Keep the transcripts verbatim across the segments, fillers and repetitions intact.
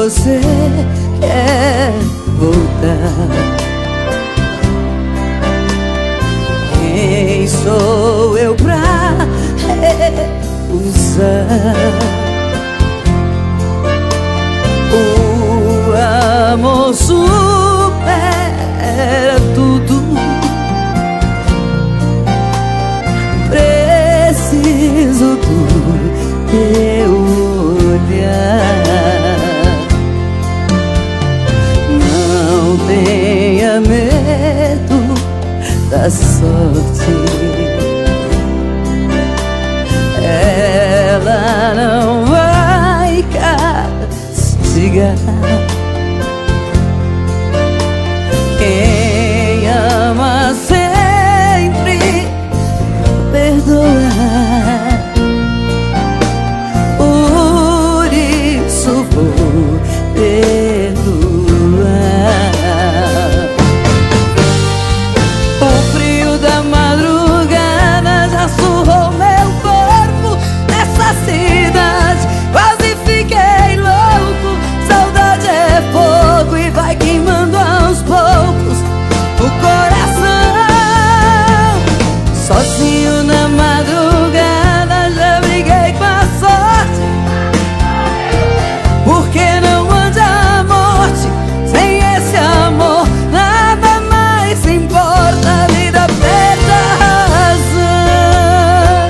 você quer voltar. Quem sou eu pra recusar? O amor supera tudo. Preciso do teu olhar. Não tenha medo da sorte, ela não vai castigar. Quem ama sempre perdoar. Por isso vou perdoar. O frio da madrugada já surrou meu corpo nessa cidade. Quase fiquei louco. Saudade é fogo e vai queimando aos poucos o coração. Sozinho na madrugada já briguei com a sorte. Porque não ande a morte sem esse amor. Nada mais importa, a vida perde a razão.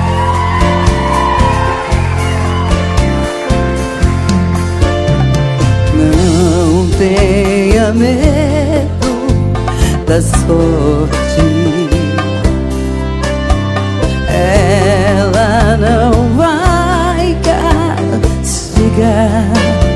Não tenha medo da sorte, ela não vai castigar.